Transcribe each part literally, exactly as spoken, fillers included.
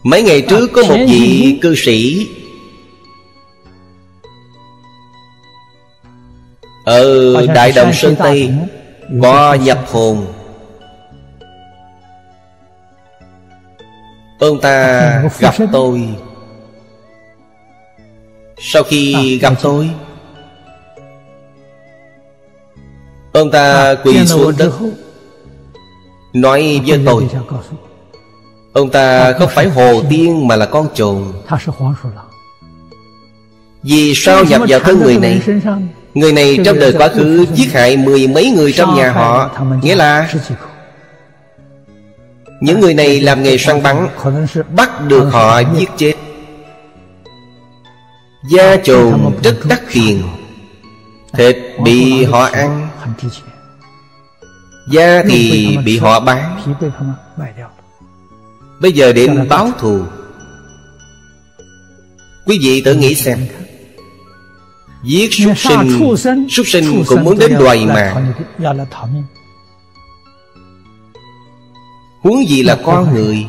Mấy ngày trước có một vị cư sĩ ở Đại Đồng Sơn Tây có nhập hồn. Ông ta gặp tôi. Sau khi gặp tôi, ông ta quỳ xuống đất nói với tôi, ông ta không phải hồ tiên mà là con trồn. Vì sao nhập vào thân người này? Người này trong đời quá khứ giết hại mười mấy người trong nhà họ. Nghĩa là những người này làm nghề săn bắn, bắt được họ giết chết. Da trồn rất đắt tiền, thịt bị họ ăn, da thì bị họ bán. Bây giờ đến báo thù. Quý vị tự nghĩ xem, giết súc sinh, súc sinh cũng muốn đến đoài mạng, huống gì là con người.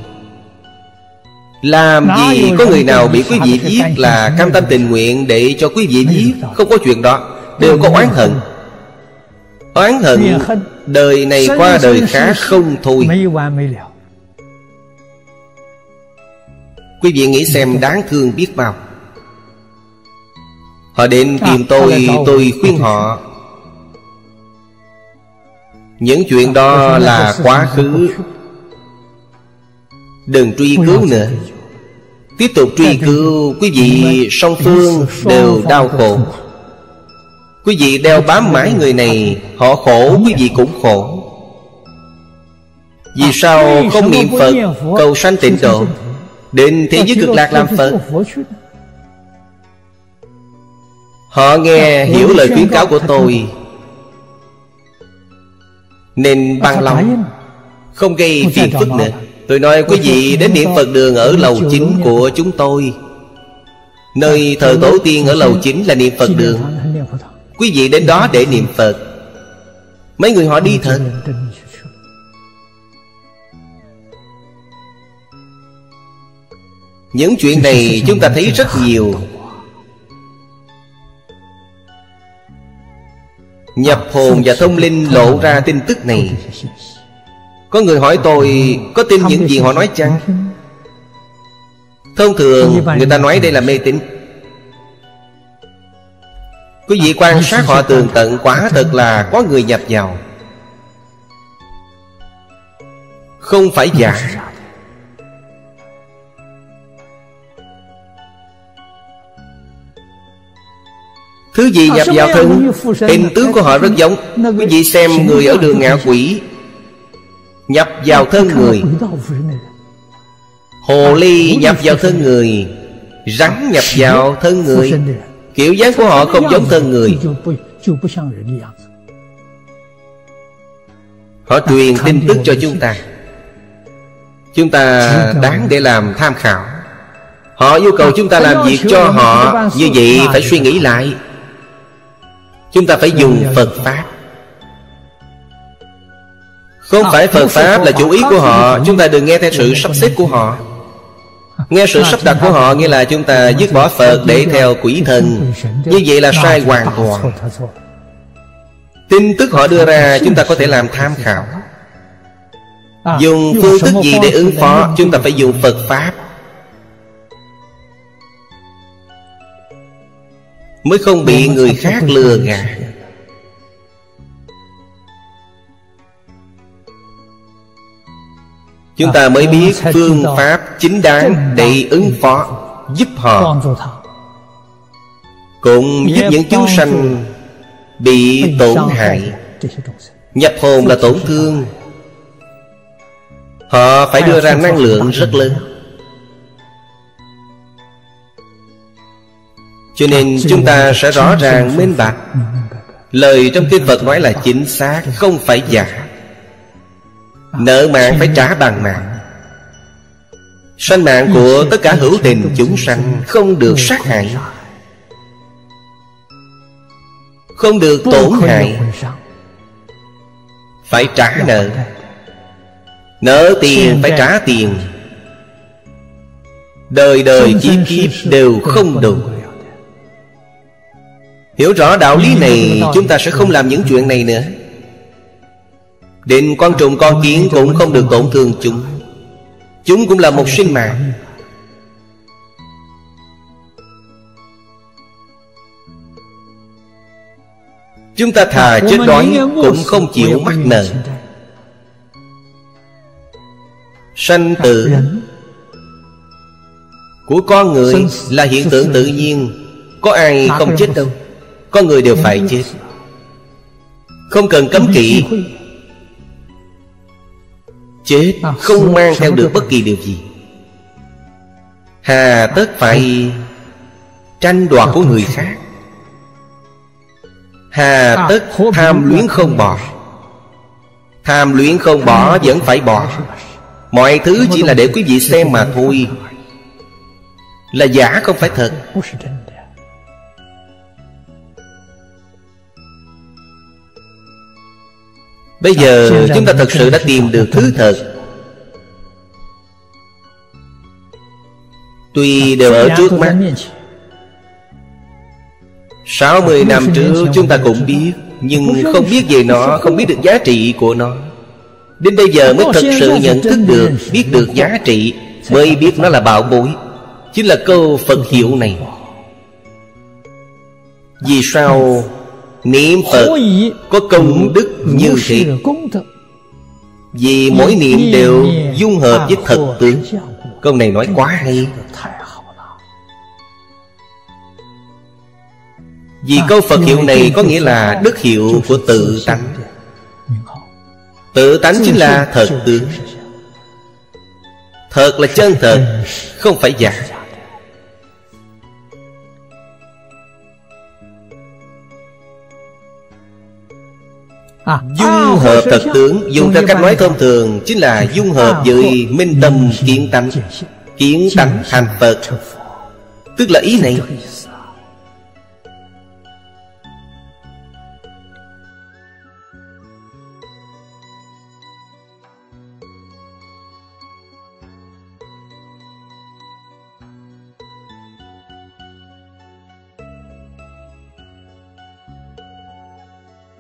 Làm gì có người nào bị quý vị giết là cam tâm tình nguyện để cho quý vị giết. Không có chuyện đó. Đều có oán hận. Oán hận đời này qua đời khác không thôi. Quý vị nghĩ xem đáng thương biết bao. Họ đến tìm tôi, tôi khuyên họ những chuyện đó là quá khứ, đừng truy cứu nữa. Tiếp tục truy cứu, quý vị song phương đều đau khổ. Quý vị đeo bám mãi người này, họ khổ, quý vị cũng khổ. Vì sao không niệm Phật cầu sanh tịnh độ, đến thế giới cực lạc làm Phật? Họ nghe hiểu lời khuyến cáo của tôi nên bằng lòng, không gây phiền phức nữa. Tôi nói quý vị đến niệm Phật đường ở lầu chính của chúng tôi. Nơi thờ tổ tiên ở lầu chính là niệm Phật đường. Quý vị đến đó để niệm Phật. Mấy người họ đi thật. Những chuyện này chúng ta thấy rất nhiều. Nhập hồn và thông linh lộ ra tin tức này. Có người hỏi tôi có tin những gì họ nói chăng? Thông thường người ta nói đây là mê tín. Quý vị quan sát họ tường tận, quả thật là có người nhập vào, không phải giả. Thứ gì nhập vào thân? Hình tướng của họ rất giống. Quý vị xem người ở đường Ngạ Quỷ nhập vào thân người, hồ ly nhập vào thân người, rắn nhập vào thân người. Kiểu dáng của họ không giống thân người. Họ truyền tin tức cho chúng ta, chúng ta đáng để làm tham khảo. Họ yêu cầu chúng ta làm việc cho họ, như vậy phải suy nghĩ lại. Chúng ta phải dùng Phật Pháp. Không phải Phật Pháp là chủ ý của họ. Chúng ta đừng nghe theo sự sắp xếp của họ. Nghe sự sắp đặt của họ nghĩa là chúng ta dứt bỏ Phật để theo quỷ thần. Như vậy là sai hoàn toàn. Tin tức họ đưa ra chúng ta có thể làm tham khảo. Dùng phương thức gì để ứng phó? Chúng ta phải dùng Phật Pháp, mới không bị người khác lừa gạt. Chúng ta mới biết phương pháp chính đáng để ứng phó, giúp họ, cũng giúp những chúng sanh bị tổn hại. Nhập hồn là tổn thương, họ phải đưa ra năng lượng rất lớn. Cho nên chúng ta sẽ rõ ràng minh bạch. Lời trong kinh Phật nói là chính xác, không phải giả. Nợ mạng phải trả bằng mạng. Sanh mạng của tất cả hữu tình chúng sanh không được sát hại, không được tổn hại. Phải trả nợ. Nợ tiền phải trả tiền. đời đời kiếp kiếp đều không đủ. Hiểu rõ đạo lý này, chúng ta sẽ không làm những chuyện này nữa. Đến con trùng con kiến cũng không được tổn thương chúng. Chúng cũng là một sinh mạng. Chúng ta thà chết đói cũng không chịu mắc nợ. Sanh tử của con người là hiện tượng tự nhiên. Có ai không chết đâu. Con người đều phải chết, không cần cấm kỵ. Chết không mang theo được bất kỳ điều gì. Hà tất phải tranh đoạt của người khác. Hà tất tham luyến không bỏ. Tham luyến không bỏ vẫn phải bỏ. Mọi thứ chỉ là để quý vị xem mà thôi, là giả không phải thật. Bây giờ chúng ta thật sự đã tìm được thứ thật. Tuy đều ở trước mắt. Sáu mươi năm trước chúng ta cũng biết, nhưng không biết về nó, không biết được giá trị của nó. Đến bây giờ mới thật sự nhận thức được, biết được giá trị, mới biết nó là bảo bối. Chính là câu Phật hiệu này. Vì sao niệm Phật có công đức như thế? Vì mỗi niệm đều dung hợp với thật tướng. Câu này nói quá hay. Vì câu Phật hiệu này có nghĩa là đức hiệu của tự tánh. Tự tánh chính là thật tướng. Thật là chân thật, không phải giả. Dung hợp thật tướng, dùng theo cách nói thông thường, chính là dung hợp với minh tâm kiến tánh. Kiến tánh thành Phật, tức là ý này.